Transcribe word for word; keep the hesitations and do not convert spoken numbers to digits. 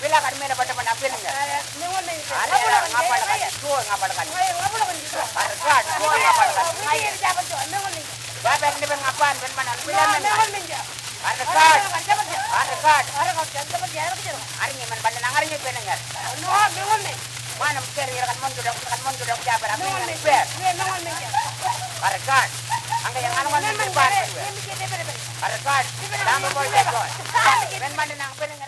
Bila kan mena pada mana pin enggak? Ada orang ngapa dekat itu ngapa dekat? Harkat, tuh ngapa dekat? Bapak ini ben ngapaan ben mana? Bila men. Harkat, harkat. Hari ini men pada nangarnya pin enggak? Mana mencari kan mon sudah kan mon sudah jabar apa yang ber? Harkat. Angga yang anu kan depan. Harkat. Tambah boy boy. Ben mana nang pin